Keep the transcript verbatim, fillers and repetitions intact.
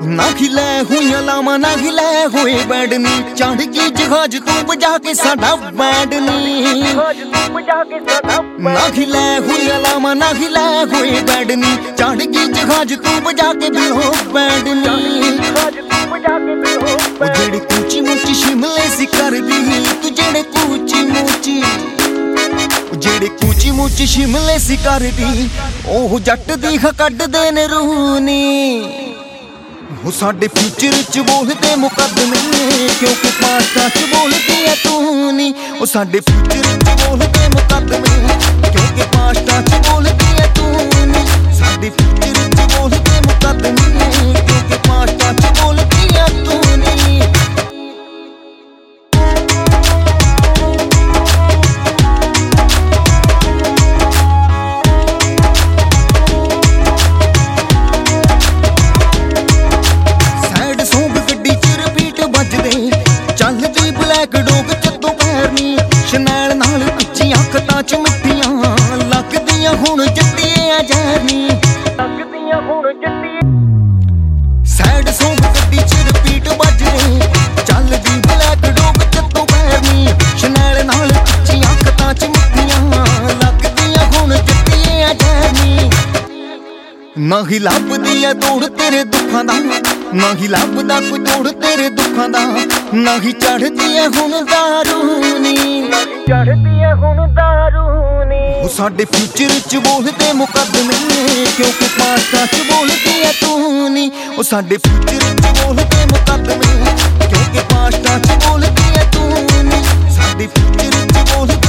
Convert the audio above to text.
ना खिलै हुई लामा ना खिलै होए बैडनी चढ़ की जहाज तू बजा के साडा बैडनी ना खिलै हुई लामा ना खिलै होए बैडनी चढ़ की जहाज तू बजा के बिलो बैडनी जेड़े कूची मूची शिमले सी कर दी तू जेड़े कूची मूची जेड़े कूची मूची शिमले सी कर दी ओह जट दी कढ़ दे ने रूनी वो साडे फ्यूचर च बोलदे मुकदमे क्योंकि पास्टा च बोलदी है तू नी वो साडे फ्यूचर च बोलदे मुकदमे क्योंकि पास्टा च बोलदी है तू नी साडे फ्यूचर च बोलदे मुकदमे क्योंकि पास्टा च बोलदी है तू नी चलदी ब्लैक डोग जदों पैरनी शनैल नाल उच्ची अखतां च मिट्टियां लगदियां हुण जट्टिए जैरनी लगदियां हुण जट्टिए सैड सॉन्ग गड्डी च रिपीट बजदे चलदी ब्लैक डोग जदों पैरनी शनैल नाल उच्ची अखतां च मिट्टियां लगदियां हुण जट्टिए जैरनी ना ही लभदी ऐ तोड़ तेरे दुखां दा ना ही लभदा कोई तोड़ तेरे दुखां दा ना ही चढ़दी है हुण दारूनी चढ़दी है हुण दारूनी वो साडे फ्यूचर च बोलदे मुकदमे क्योंकि पास्टा च बोलदी है तू नी वो साडे फ्यूचर च बोलदे मुकदमे क्योंकि पास्टा च बोलदी है तू नी साडे फ्यूचर च बोलदी